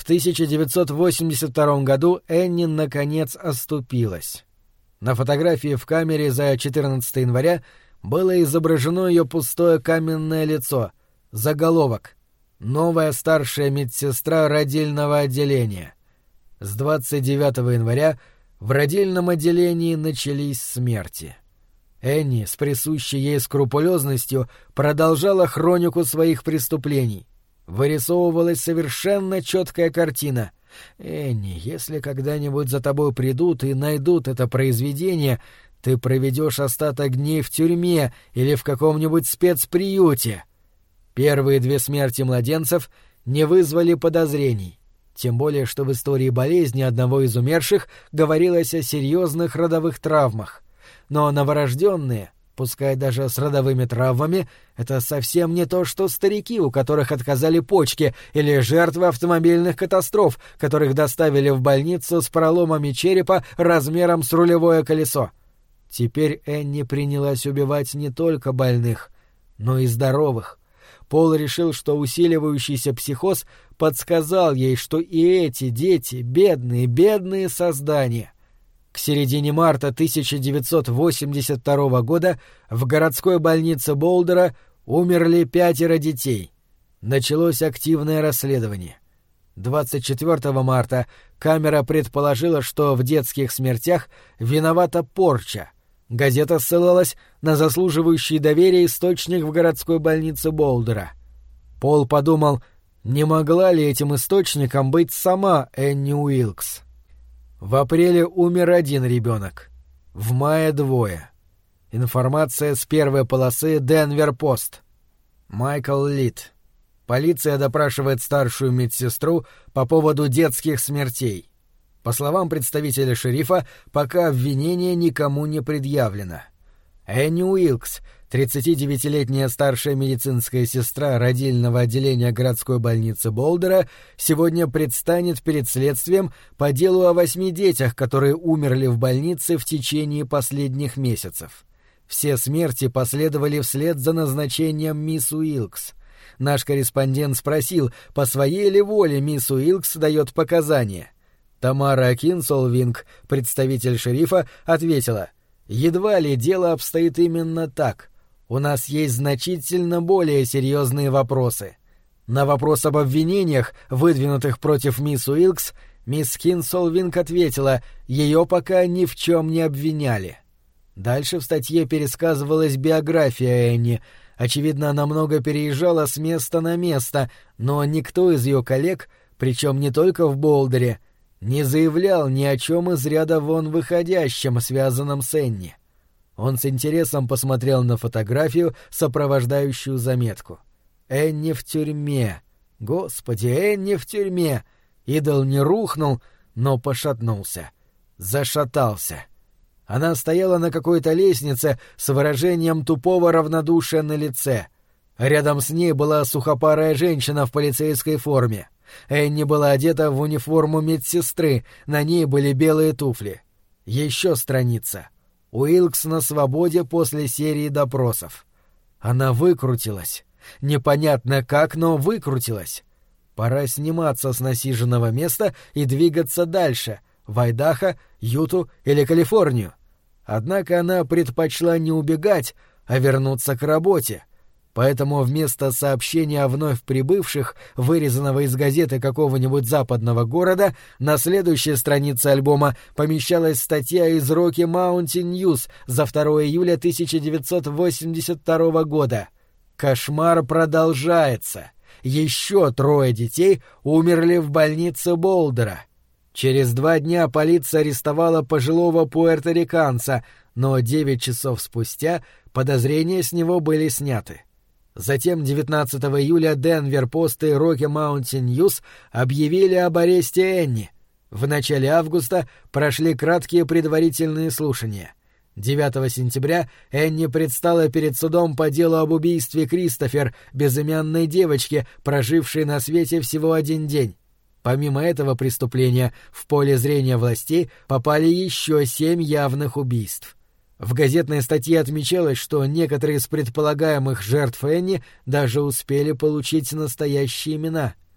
В 1982 году Энни наконец оступилась. На фотографии в камере за 14 января было изображено ее пустое каменное лицо, заголовок «Новая старшая медсестра родильного отделения». С 29 января в родильном отделении начались смерти. Энни с присущей ей скрупулезностью продолжала хронику своих преступлений. Вырисовывалась совершенно четкая картина. «Энни, если когда-нибудь за тобой придут и найдут это произведение, ты проведешь остаток дней в тюрьме или в каком-нибудь спецприюте». Первые 2 смерти младенцев не вызвали подозрений. Тем более, что в истории болезни одного из умерших говорилось о серьезных родовых травмах. Но новорожденные, пускай даже с родовыми травмами, это совсем не то, что старики, у которых отказали почки, или жертвы автомобильных катастроф, которых доставили в больницу с проломами черепа размером с рулевое колесо. Теперь Энни принялась убивать не только больных, но и здоровых. Пол решил, что усиливающийся психоз подсказал ей, что и эти дети — бедные создания. К середине марта 1982 года в городской больнице Болдера умерли 5 детей. Началось активное расследование. 24 марта камера предположила, что в детских смертях виновата порча. Газета ссылалась на заслуживающий доверия источник в городской больнице Болдера. Пол подумал, не могла ли этим источником быть сама Энни Уилкс. В апреле умер 1 ребенок. В мае 2. Информация с первой полосы «Денвер-Пост». Майкл Лид. Полиция допрашивает старшую медсестру по поводу детских смертей. По словам представителя шерифа, пока обвинение никому не предъявлено. Энни Уилкс, 39-летняя старшая медицинская сестра родильного отделения городской больницы Болдера, сегодня предстанет перед следствием по делу о 8 детях, которые умерли в больнице в течение последних месяцев. Все смерти последовали вслед за назначением мисс Уилкс. Наш корреспондент спросил, по своей ли воле мисс Уилкс дает показания. Тамара Кинсолвинг, представитель шерифа, ответила: «Едва ли дело обстоит именно так. У нас есть значительно более серьезные вопросы». На вопрос об обвинениях, выдвинутых против мисс Уилкс, мисс Кинсолвинг ответила, ее пока ни в чем не обвиняли. Дальше в статье пересказывалась биография Энни. Очевидно, она много переезжала с места на место, но никто из ее коллег, причем не только в Болдере, не заявлял ни о чем из ряда вон выходящем, связанном с Энни. Он с интересом посмотрел на фотографию, сопровождающую заметку. «Энни в тюрьме! Господи, Энни в тюрьме!» Идол не рухнул, но пошатнулся. Зашатался. Она стояла на какой-то лестнице с выражением тупого равнодушия на лице. Рядом с ней была сухопарая женщина в полицейской форме. Энни была одета в униформу медсестры, на ней были белые туфли. Еще страница. Уилкс на свободе после серии допросов. Она выкрутилась. Непонятно как, но выкрутилась. Пора сниматься с насиженного места и двигаться дальше, в Айдахо, Юту или Калифорнию. Однако она предпочла не убегать, а вернуться к работе. Поэтому вместо сообщения о вновь прибывших, вырезанного из газеты какого-нибудь западного города, на следующей странице альбома помещалась статья из Rocky Mountain News за 2 июля 1982 года. Кошмар продолжается. Еще 3 детей умерли в больнице Болдера. Через 2 дня полиция арестовала пожилого пуэрториканца, но 9 часов спустя подозрения с него были сняты. Затем 19 июля Денвер-Пост и Rocky Mountain News объявили об аресте Энни. В начале августа прошли краткие предварительные слушания. 9 сентября Энни предстала перед судом по делу об убийстве Кристофер, безымянной девочки, прожившей на свете всего 1 день. Помимо этого преступления, в поле зрения властей попали еще 7 явных убийств. В газетной статье отмечалось, что некоторые из предполагаемых жертв Энни даже успели получить настоящие имена.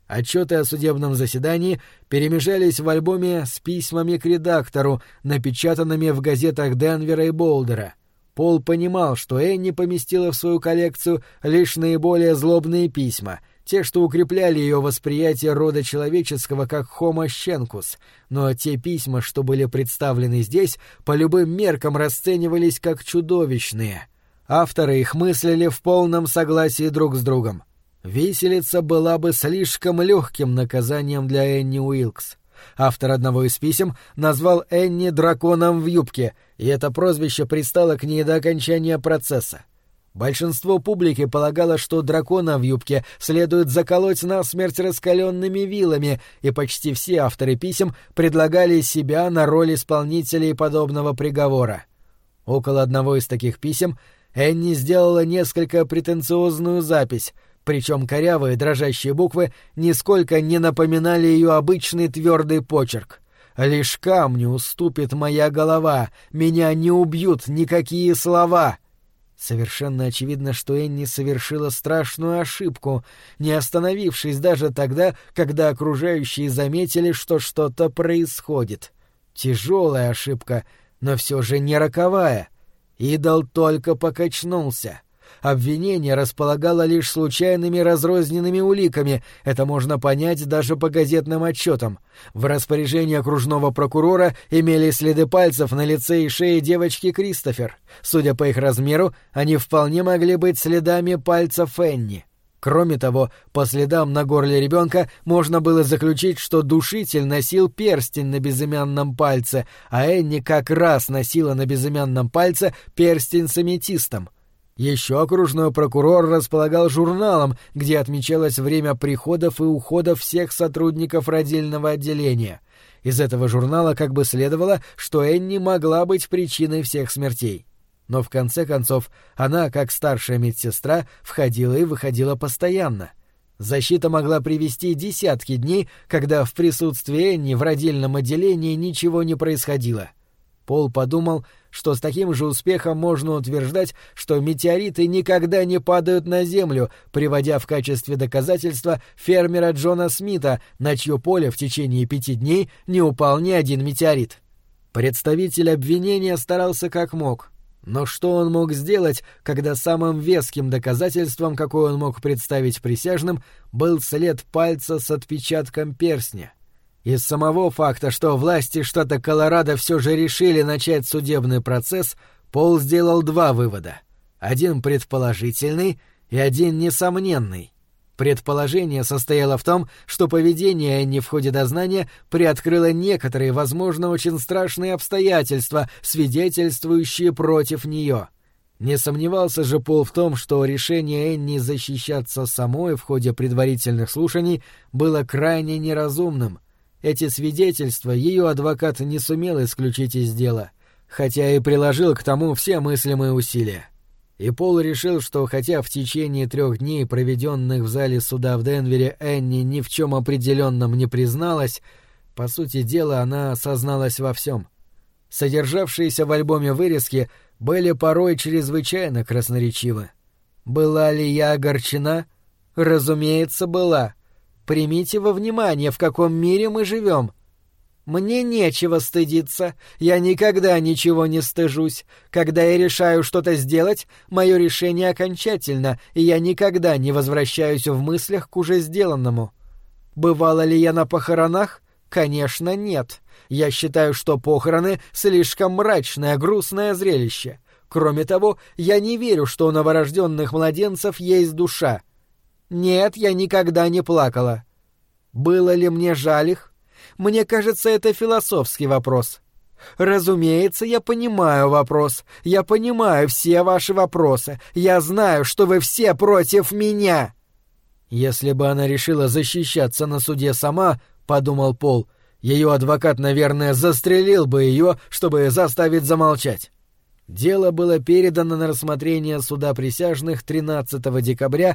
Отчеты о судебном заседании перемежались в альбоме с письмами к редактору, напечатанными в газетах Денвера и Болдера. Пол понимал, что Энни поместила в свою коллекцию лишь наиболее злобные письма, те, что укрепляли ее восприятие рода человеческого как Homo scencus, но те письма, что были представлены здесь, по любым меркам расценивались как чудовищные. Авторы их мыслили в полном согласии друг с другом. Виселица была бы слишком легким наказанием для Энни Уилкс. Автор одного из писем назвал Энни драконом в юбке, и это прозвище пристало к ней до окончания процесса. Большинство публики полагало, что дракона в юбке следует заколоть насмерть раскаленными вилами, и почти все авторы писем предлагали себя на роль исполнителей подобного приговора. Около одного из таких писем Энни сделала несколько претенциозную запись, причем корявые дрожащие буквы нисколько не напоминали ее обычный твердый почерк. «Лишь камню уступит моя голова, меня не убьют никакие слова». Совершенно очевидно, что Энни совершила страшную ошибку, не остановившись даже тогда, когда окружающие заметили, что что-то происходит. Тяжелая ошибка, но все же не роковая. Идол только покачнулся. Обвинение располагало лишь случайными разрозненными уликами, это можно понять даже по газетным отчетам. В распоряжении окружного прокурора имели следы пальцев на лице и шее девочки Кристофер. Судя по их размеру, они вполне могли быть следами пальцев Энни. Кроме того, по следам на горле ребенка можно было заключить, что душитель носил перстень на безымянном пальце, а Энни как раз носила на безымянном пальце перстень с аметистом. Еще окружной прокурор располагал журналом, где отмечалось время приходов и уходов всех сотрудников родильного отделения. Из этого журнала как бы следовало, что Энни могла быть причиной всех смертей. Но в конце концов она, как старшая медсестра, входила и выходила постоянно. Защита могла привести десятки дней, когда в присутствии Энни в родильном отделении ничего не происходило. Пол подумал, что с таким же успехом можно утверждать, что метеориты никогда не падают на Землю, приводя в качестве доказательства фермера Джона Смита, на чье поле в течение 5 дней не упал ни один метеорит. Представитель обвинения старался как мог. Но что он мог сделать, когда самым веским доказательством, какое он мог представить присяжным, был след пальца с отпечатком перстня? Из самого факта, что власти штата Колорадо все же решили начать судебный процесс, Пол сделал 2 вывода. Один предположительный и один несомненный. Предположение состояло в том, что поведение Энни в ходе дознания приоткрыло некоторые, возможно, очень страшные обстоятельства, свидетельствующие против нее. Не сомневался же Пол в том, что решение Энни защищаться самой в ходе предварительных слушаний было крайне неразумным. Эти свидетельства ее адвокат не сумел исключить из дела, хотя и приложил к тому все мыслимые усилия. И Пол решил, что хотя в течение 3 дней, проведенных в зале суда в Денвере, Энни ни в чем определенном не призналась, по сути дела она созналась во всем. Содержавшиеся в альбоме вырезки были порой чрезвычайно красноречивы. «Была ли я огорчена? Разумеется, была. Примите во внимание, в каком мире мы живем. Мне нечего стыдиться, я никогда ничего не стыжусь. Когда я решаю что-то сделать, мое решение окончательно, и я никогда не возвращаюсь в мыслях к уже сделанному. Бывала ли я на похоронах? Конечно, нет. Я считаю, что похороны — слишком мрачное, грустное зрелище. Кроме того, я не верю, что у новорожденных младенцев есть душа. Нет, я никогда не плакала. Было ли мне жаль их? Мне кажется, это философский вопрос. Разумеется, я понимаю вопрос. Я понимаю все ваши вопросы. Я знаю, что вы все против меня. Если бы она решила защищаться на суде сама, — подумал Пол, — ее адвокат, наверное, застрелил бы ее, чтобы заставить замолчать. Дело было передано на рассмотрение суда присяжных 13 декабря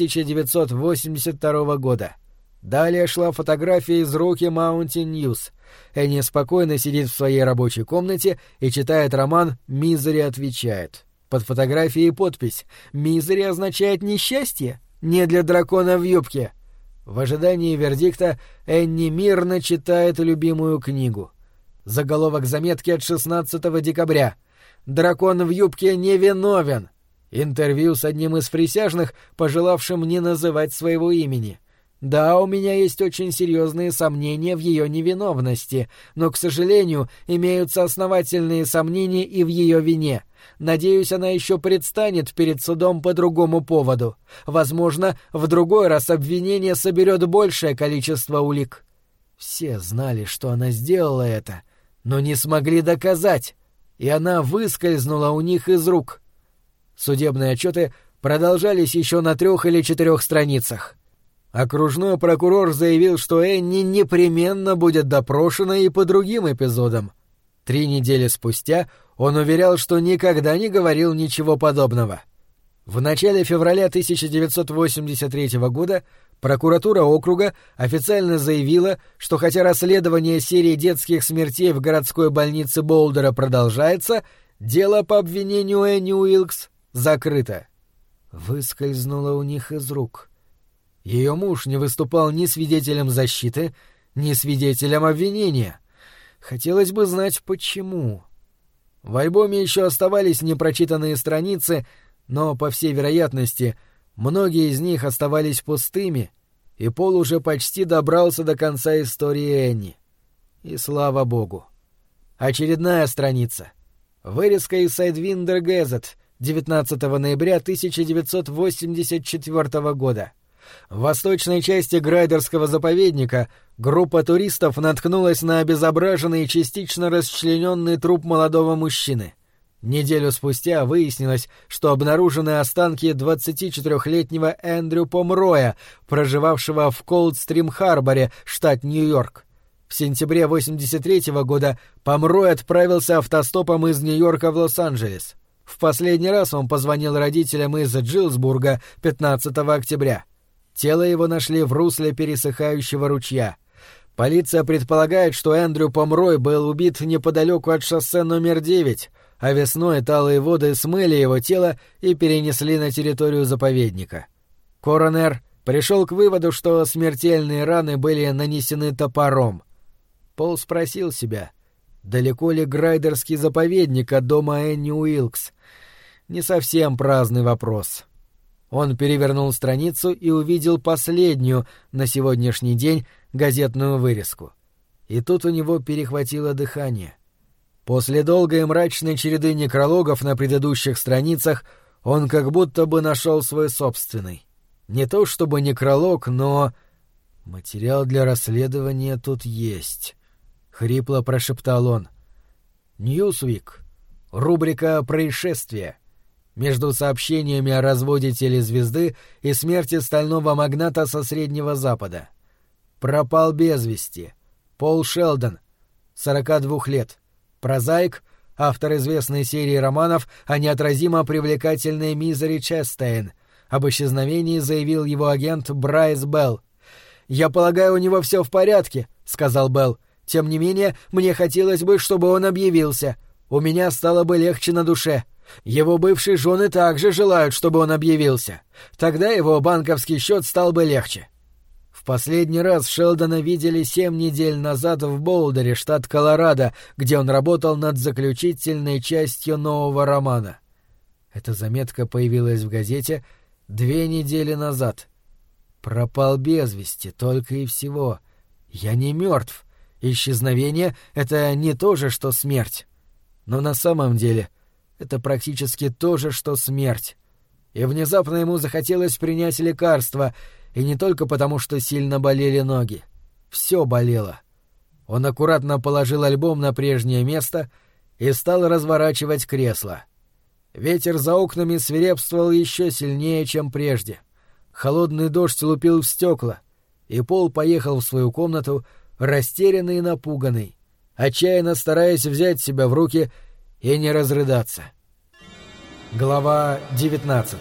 1982 года. Далее шла фотография из Rocky Mountain News. Энни спокойно сидит в своей рабочей комнате и читает роман «Мизери отвечает». Под фотографией подпись «Мизери» означает «несчастье», не для дракона в юбке. В ожидании вердикта Энни мирно читает любимую книгу. Заголовок заметки от 16 декабря. «Дракон в юбке невиновен». Интервью с одним из присяжных, пожелавшим не называть своего имени. Да, у меня есть очень серьезные сомнения в ее невиновности, но, к сожалению, имеются основательные сомнения и в ее вине. Надеюсь, она еще предстанет перед судом по другому поводу. Возможно, в другой раз обвинение соберет большее количество улик. Все знали, что она сделала это, но не смогли доказать, и она выскользнула у них из рук. Судебные отчеты продолжались еще на 3 или 4 страницах. Окружной прокурор заявил, что Энни непременно будет допрошена и по другим эпизодам. 3 недели спустя он уверял, что никогда не говорил ничего подобного. В начале февраля 1983 года прокуратура округа официально заявила, что хотя расследование серии детских смертей в городской больнице Болдера продолжается, дело по обвинению Энни Уилкс закрыто. Выскользнуло у них из рук. Ее муж не выступал ни свидетелем защиты, ни свидетелем обвинения. Хотелось бы знать, почему. В альбоме еще оставались непрочитанные страницы, но, по всей вероятности, многие из них оставались пустыми, и Пол уже почти добрался до конца истории Энни. И слава богу. Очередная страница. Вырезка из Sidewinder Gazette 19 ноября 1984 года. В восточной части Грайдерского заповедника группа туристов наткнулась на обезображенный и частично расчлененный труп молодого мужчины. Неделю спустя выяснилось, что обнаружены останки 24-летнего Эндрю Помроя, проживавшего в Колдстрим-Харборе, штат Нью-Йорк. В сентябре 1983 года Помрой отправился автостопом из Нью-Йорка в Лос-Анджелес. В последний раз он позвонил родителям из Джилсбурга 15 октября. Тело его нашли в русле пересыхающего ручья. Полиция предполагает, что Эндрю Помрой был убит неподалеку от шоссе номер 9, а весной талые воды смыли его тело и перенесли на территорию заповедника. Коронер пришел к выводу, что смертельные раны были нанесены топором. Пол спросил себя, далеко ли Грайдерский заповедник от дома Энни Уилкс. Не совсем праздный вопрос. Он перевернул страницу и увидел последнюю, на сегодняшний день, газетную вырезку. И тут у него перехватило дыхание. После долгой и мрачной череды некрологов на предыдущих страницах он как будто бы нашел свой собственный. Не то чтобы некролог, но... «Материал для расследования тут есть», — хрипло прошептал он. «Ньюсвик. Рубрика «Происшествия». Между сообщениями о разводе телезвезды и смерти стального магната со Среднего Запада. Пропал без вести. Пол Шелдон, 42 лет. Прозаик, автор известной серии романов о неотразимо привлекательной Мизери Честейн. Об исчезновении заявил его агент Брайс Белл. «Я полагаю, у него все в порядке», — сказал Белл. «Тем не менее, мне хотелось бы, чтобы он объявился. У меня стало бы легче на душе. Его бывшие жены также желают, чтобы он объявился. Тогда его банковский счет стал бы легче». В последний раз Шелдона видели 7 недель назад в Болдере, штат Колорадо, где он работал над заключительной частью нового романа. Эта заметка появилась в газете 2 недели назад. «Пропал без вести, только и всего. Я не мертв. Исчезновение — это не то же, что смерть. Но на самом деле это практически то же, что смерть». И внезапно ему захотелось принять лекарство, и не только потому, что сильно болели ноги. Все болело. Он аккуратно положил альбом на прежнее место и стал разворачивать кресло. Ветер за окнами свирепствовал еще сильнее, чем прежде. Холодный дождь лупил в стекла, и Пол поехал в свою комнату, растерянный и напуганный, отчаянно стараясь взять себя в руки и не разрыдаться. Глава 19.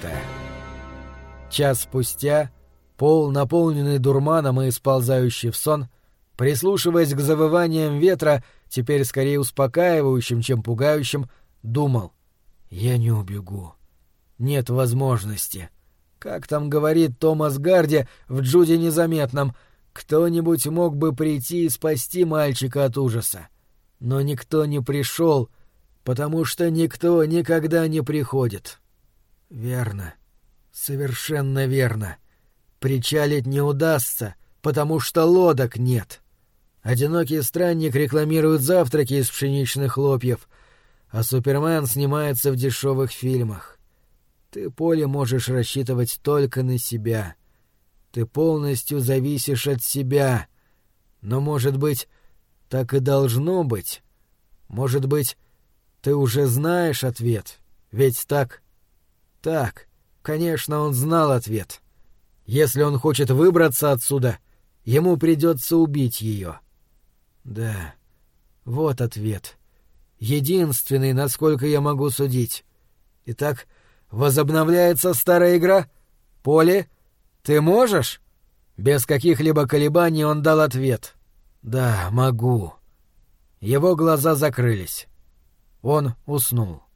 Час спустя Пол, наполненный дурманом и сползающий в сон, прислушиваясь к завываниям ветра, теперь скорее успокаивающим, чем пугающим, думал: «Я не убегу. Нет возможности. Как там говорит Томас Гарди в «Джуди незаметном», кто-нибудь мог бы прийти и спасти мальчика от ужаса. Но никто не пришел, потому что никто никогда не приходит. Верно. Совершенно верно. Причалить не удастся, потому что лодок нет. Одинокий странник рекламирует завтраки из пшеничных хлопьев, а Супермен снимается в дешевых фильмах. Ты, Полли, можешь рассчитывать только на себя. Ты полностью зависишь от себя. Но, может быть, так и должно быть. Может быть, ты уже знаешь ответ. Ведь так? Так, конечно, он знал ответ. Если он хочет выбраться отсюда, ему придется убить ее. Да, вот ответ. Единственный, насколько я могу судить. Итак, возобновляется старая игра? Полли, ты можешь? Без каких-либо колебаний он дал ответ. Да, могу. Его глаза закрылись. Он уснул.